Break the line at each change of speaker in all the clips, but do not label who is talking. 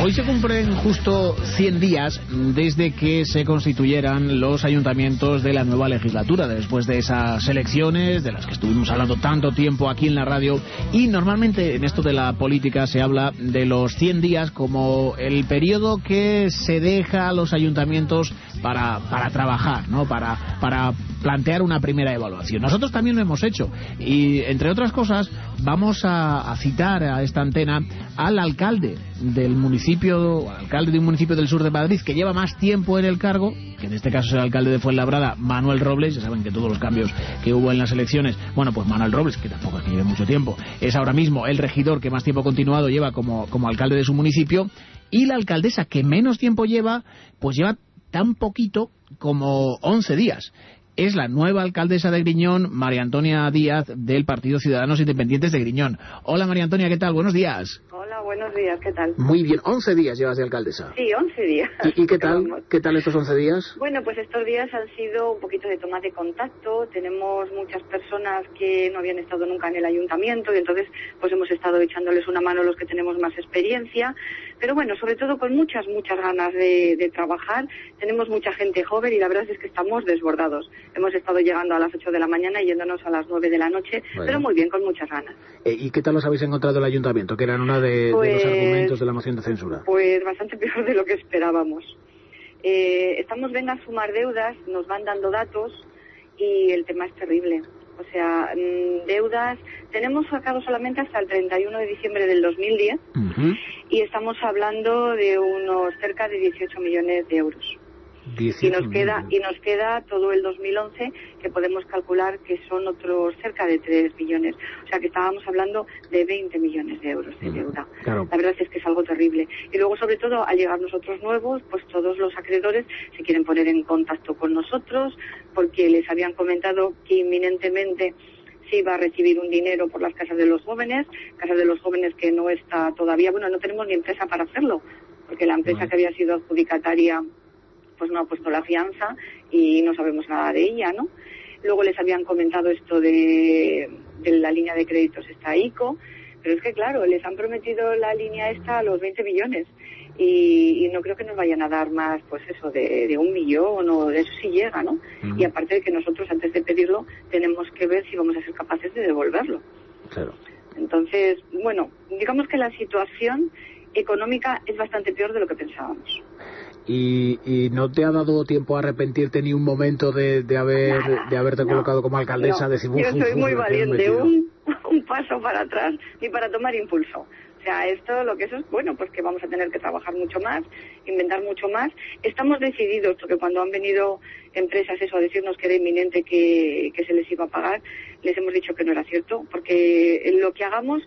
Hoy se cumplen justo 100 días desde que se constituyeran los ayuntamientos de la nueva legislatura, después de esas elecciones de las que estuvimos hablando tanto tiempo aquí en la radio. Y normalmente en esto de la política se habla de los 100 días como el periodo que se deja a los ayuntamientos para trabajar, ¿no? Para plantear una primera evaluación. Nosotros también lo hemos hecho y, entre otras cosas, vamos a citar a esta antena al alcalde de un municipio del sur de Madrid que lleva más tiempo en el cargo, que en este caso es el alcalde de Fuenlabrada, Manuel Robles. Ya saben que todos los cambios que hubo en las elecciones, bueno, pues Manuel Robles, que tampoco es que lleve mucho tiempo, es ahora mismo el regidor que más tiempo continuado lleva como alcalde de su municipio, y la alcaldesa que menos tiempo lleva, pues lleva tan poquito como 11 días. Es la nueva alcaldesa de Griñón, María Antonia Díaz, del Partido Ciudadanos Independientes de Griñón. Hola, María Antonia, ¿qué tal? Buenos días.
Hola, buenos días, ¿qué tal?
Muy bien, 11 días llevas de alcaldesa.
Sí, 11 días.
¿Y qué tal? ¿Qué tal estos 11 días?
Bueno, pues estos días han sido un poquito de toma de contacto. Tenemos muchas personas que no habían estado nunca en el ayuntamiento y entonces pues hemos estado echándoles una mano a los que tenemos más experiencia. Pero bueno, sobre todo con muchas ganas de trabajar. Tenemos mucha gente joven y la verdad es que estamos desbordados. Hemos estado llegando a las 8 de la mañana y yéndonos a las 9 de la noche, bueno, pero muy bien, con muchas ganas.
¿Y qué tal os habéis encontrado el ayuntamiento? Que eran uno de los argumentos de la moción de censura.
Pues bastante peor de lo que esperábamos. Estamos, venga a sumar deudas, nos van dando datos y el tema es terrible. O sea, deudas tenemos sacado solamente hasta el 31 de diciembre del 2010 y estamos hablando de unos cerca de 18 millones de euros. Y nos queda todo el 2011, que podemos calcular que son otros cerca de 3 millones. O sea que estábamos hablando de 20 millones de euros de deuda.
Claro.
La verdad es que es algo terrible. Y luego, sobre todo, al llegar nosotros nuevos, pues todos los acreedores se quieren poner en contacto con nosotros, porque les habían comentado que inminentemente se iba a recibir un dinero por las casas de los jóvenes que no está todavía, bueno, no tenemos ni empresa para hacerlo, porque la empresa que había sido adjudicataria pues no ha puesto la fianza y no sabemos nada de ella, ¿no? Luego les habían comentado esto de la línea de créditos esta ICO, pero es que claro, les han prometido la línea esta a los 20 millones y no creo que nos vayan a dar más, pues eso, de 1 millón o de eso sí llega, ¿no? Y aparte de que nosotros antes de pedirlo tenemos que ver si vamos a ser capaces de devolverlo.
Claro.
Entonces, bueno, digamos que la situación económica es bastante peor de lo que pensábamos.
¿Y no te ha dado tiempo a arrepentirte ni un momento de haberte colocado como alcaldesa?
No. Yo soy muy valiente, un paso para atrás y para tomar impulso. O sea, esto lo que eso es, bueno, pues que vamos a tener que trabajar mucho más, inventar mucho más. Estamos decididos, porque cuando han venido empresas eso a decirnos que era inminente que se les iba a pagar, les hemos dicho que no era cierto, porque lo que hagamos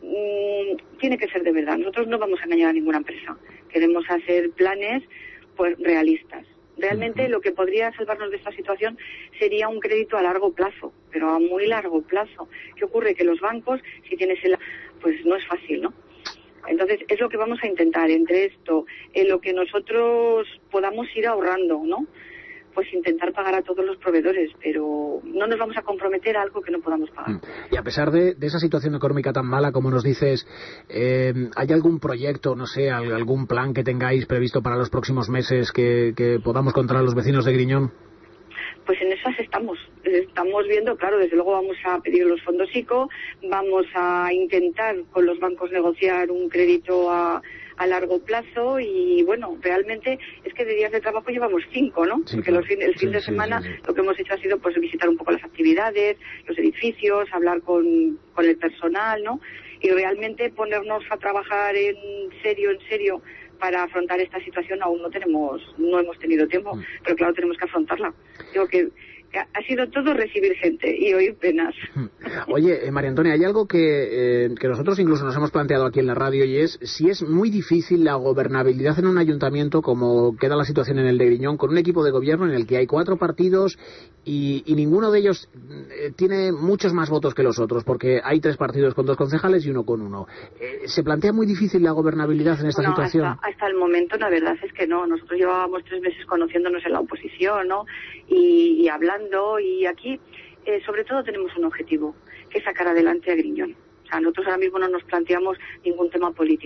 tiene que ser de verdad. Nosotros no vamos a engañar a ninguna empresa. Queremos hacer planes pues realistas. Realmente lo que podría salvarnos de esta situación sería un crédito a largo plazo, pero a muy largo plazo. ¿Qué ocurre? Que los bancos, si tienes pues no es fácil, ¿no? Entonces es lo que vamos a intentar entre esto, en lo que nosotros podamos ir ahorrando, ¿no? Pues intentar pagar a todos los proveedores, pero no nos vamos a comprometer a algo que no podamos pagar.
Y a pesar de esa situación económica tan mala como nos dices, ¿hay algún proyecto, no sé, algún plan que tengáis previsto para los próximos meses que podamos contar a los vecinos de Griñón?
Pues en esas estamos viendo, claro, desde luego vamos a pedir los fondos ICO, vamos a intentar con los bancos negociar un crédito a largo plazo y bueno, realmente es que de días de trabajo llevamos 5, ¿no?
Sí,
porque
claro.
el fin de semana lo que hemos hecho ha sido pues visitar un poco las actividades, los edificios, hablar con el personal, ¿no? Y realmente ponernos a trabajar en serio para afrontar esta situación aún no hemos tenido tiempo, pero claro, tenemos que afrontarla. Digo que ha sido todo recibir gente y oír penas.
Oye, María Antonia, hay algo que nosotros incluso nos hemos planteado aquí en la radio y es si es muy difícil la gobernabilidad en un ayuntamiento como queda la situación en el de Griñón, con un equipo de gobierno en el que hay 4 partidos y ninguno de ellos tiene muchos más votos que los otros, porque hay 3 partidos con 2 concejales y 1 con 1. ¿Se plantea muy difícil la gobernabilidad en esta situación?
Hasta el momento la verdad es que no. Nosotros llevábamos 3 meses conociéndonos en la oposición, ¿no? Y hablando, y aquí sobre todo tenemos un objetivo, que es sacar adelante a Griñón. O sea, nosotros ahora mismo no nos planteamos ningún tema político.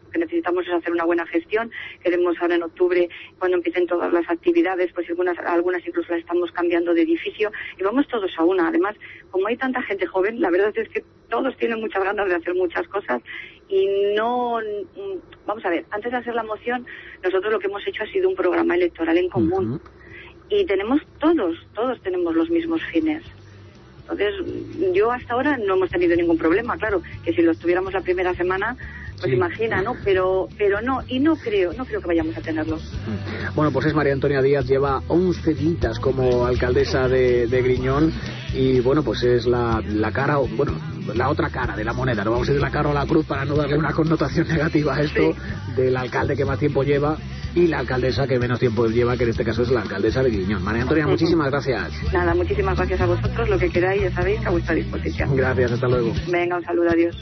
que necesitamos es hacer una buena gestión. Queremos ahora en octubre, cuando empiecen todas las actividades, pues algunas incluso las estamos cambiando de edificio y vamos todos a una. Además, como hay tanta gente joven, la verdad es que todos tienen muchas ganas de hacer muchas cosas y no... Vamos a ver, antes de hacer la moción, nosotros lo que hemos hecho ha sido un programa electoral en común. Y tenemos todos tenemos los mismos fines. Entonces, yo hasta ahora no hemos tenido ningún problema, claro, que si lo tuviéramos la primera semana, pues imagina, ¿no? Pero no, y no creo que vayamos a tenerlo.
Bueno, pues es María Antonia Díaz, lleva 11 días como alcaldesa de Griñón y bueno, pues es la cara, bueno, la otra cara de la moneda, no vamos a decir la cara o la cruz para no darle una connotación negativa a esto, del alcalde que más tiempo lleva y la alcaldesa que menos tiempo lleva, que en este caso es la alcaldesa de Griñón. María Antonia, muchísimas gracias.
Nada, muchísimas gracias a vosotros, lo que queráis, ya sabéis, a vuestra disposición.
Gracias, hasta luego.
Venga, un saludo, adiós.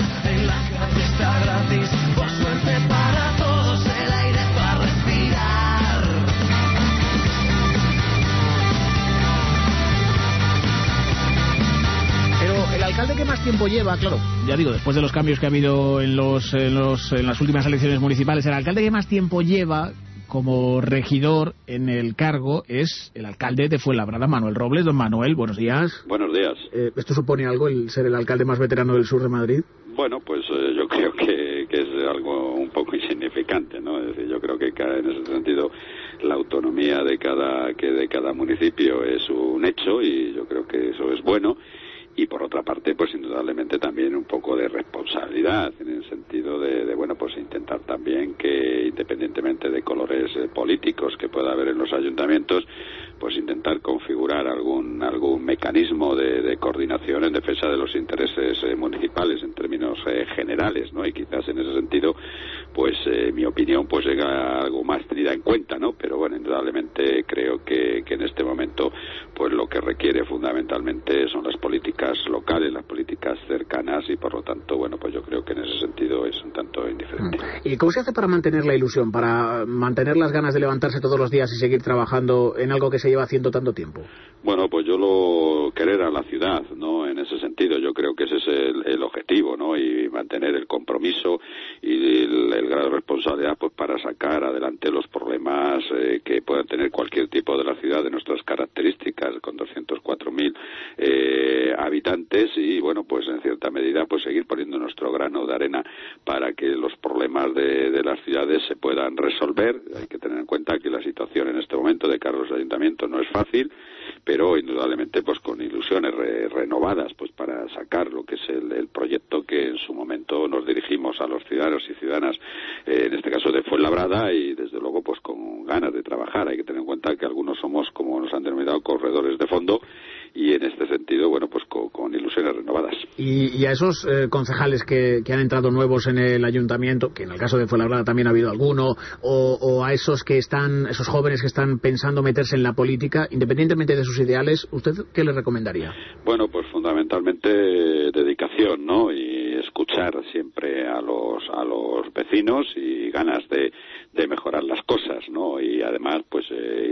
El alcalde que más tiempo lleva, claro, ya digo, después de los cambios que ha habido en las últimas elecciones municipales, el alcalde que más tiempo lleva como regidor en el cargo es el alcalde de Fuenlabrada, Manuel Robles. Don Manuel, buenos días.
Buenos días.
¿Esto supone algo, el ser el alcalde más veterano del sur de Madrid?
Bueno, pues yo creo que es algo un poco insignificante, ¿no? Es decir, yo creo que en ese sentido la autonomía de cada municipio es un hecho y yo creo que eso es bueno. Y por otra parte, pues indudablemente también un poco de responsabilidad, en el sentido de bueno, pues intentar también que, independientemente de colores políticos que pueda haber en los ayuntamientos, pues intentar configurar algún mecanismo de coordinación en defensa de los intereses municipales en términos generales, ¿no? Y quizás en ese sentido, pues mi opinión pues llega algo más tenida en cuenta, ¿no? Pero bueno, indudablemente creo que en este momento pues lo que requiere fundamentalmente son las políticas locales, las políticas cercanas y por lo tanto, bueno, pues yo creo que en ese sentido es un tanto indiferente.
¿Y cómo se hace para mantener la ilusión, para mantener las ganas de levantarse todos los días y seguir trabajando en algo que se lleva haciendo tanto tiempo?
Bueno, pues yo lo querer a la ciudad, ¿no? En ese sentido, yo creo que ese es el objetivo, ¿no? Y mantener el compromiso y el grado de responsabilidad, pues para sacar adelante los problemas que puedan tener cualquier tipo de la ciudad de nuestras características, con 204.000 habitantes y, bueno, pues en cierta medida, pues seguir poniendo nuestro grano de arena para que los problemas de las ciudades se puedan resolver. Hay que tener en cuenta que la situación en este momento de cara a los ayuntamientos no es fácil, pero indudablemente pues con ilusiones renovadas pues para sacar lo que es el proyecto que en su momento nos dirigimos a los ciudadanos y ciudadanas, en este caso de Fuenlabrada, y desde luego pues con ganas de trabajar. Hay que tener en cuenta que algunos somos, como nos han denominado, corredores de fondo, y en este sentido, bueno, pues con ilusiones renovadas.
Y a esos concejales que han entrado nuevos en el ayuntamiento, que en el caso de Fuenlabrada también ha habido alguno, o a esos jóvenes que están pensando meterse en la política, independientemente de sus ideales, ¿usted qué les recomendaría?
Bueno, pues fundamentalmente dedicación, ¿no? Y escuchar siempre a los vecinos y ganas de mejorar las cosas, ¿no? Y además, pues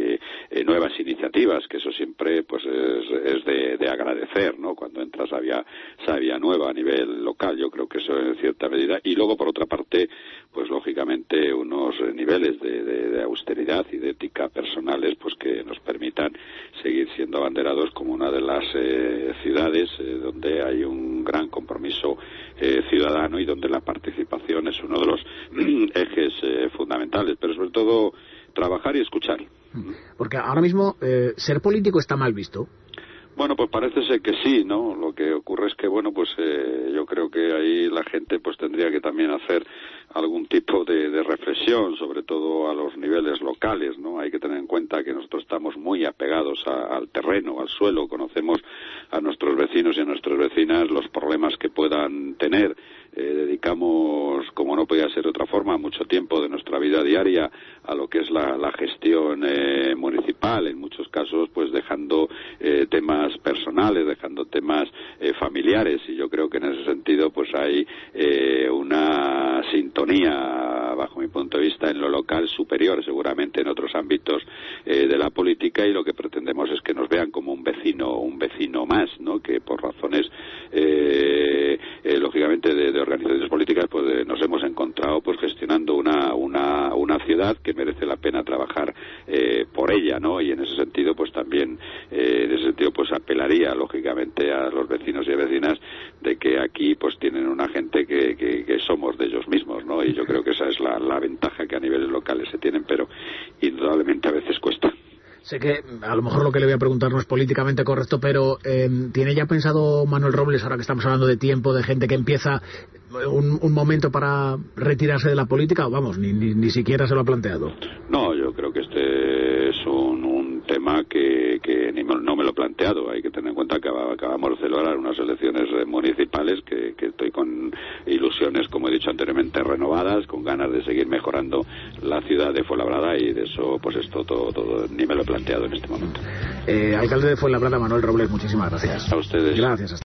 nuevas iniciativas, que eso siempre pues es de agradecer, ¿no? Cuando entra savia nueva a nivel local, yo creo que eso en cierta medida. Y luego, por otra parte, pues lógicamente unos niveles de austeridad y de ética personales, pues que nos permitan seguir siendo abanderados como una de las ciudades donde hay un gran compromiso ciudadano y donde la participación es uno de los ejes fundamentales, pero sobre todo trabajar y escuchar.
Porque ahora mismo ser político está mal visto.
Bueno, pues parece ser que sí, ¿no? Lo que ocurre es que, bueno, pues yo creo que ahí la gente pues tendría que también hacer algún tipo de reflexión, sobre todo a los niveles locales, ¿no? Hay que tener en cuenta que nosotros estamos muy apegados al terreno, al suelo, conocemos a nuestros vecinos y a nuestras vecinas los problemas que puedan tener. Dedicamos, como no podía ser de otra forma, mucho tiempo de nuestra vida diaria a lo que es la gestión municipal, en muchos casos pues dejando temas personales, dejando temas familiares, y yo creo que en ese sentido pues hay una sintonía, bajo mi punto de vista, vista en lo local superior seguramente en otros ámbitos de la política, y lo que pretendemos es que nos vean como un vecino más, ¿no? Que por razones lógicamente de organizaciones políticas pues nos hemos encontrado pues gestionando una ciudad que merece la pena trabajar por ella, ¿no? Y en ese sentido pues también pues apelaría lógicamente a los vecinos y vecinas de que aquí pues tienen una gente que somos de ellos mismos, ¿no? Y yo creo que esa es la ventaja que a niveles locales se tienen, pero indudablemente a veces cuesta.
Sé que a lo mejor lo que le voy a preguntar no es políticamente correcto, pero ¿tiene ya pensado Manuel Robles, ahora que estamos hablando de tiempo, de gente que empieza un momento para retirarse de la política? Vamos, ni siquiera se lo ha planteado.
No, yo creo que este es un tema que no me lo he planteado. Hay que tener en cuenta que acabamos de celebrar unas elecciones municipales que estoy con ilusiones, como he dicho anteriormente, renovadas, con ganas de seguir mejorando la ciudad de Fuenlabrada, y de eso pues esto todo ni me lo he planteado en este momento.
Alcalde de Fuenlabrada, Manuel Robles, muchísimas gracias.
A ustedes.
Gracias.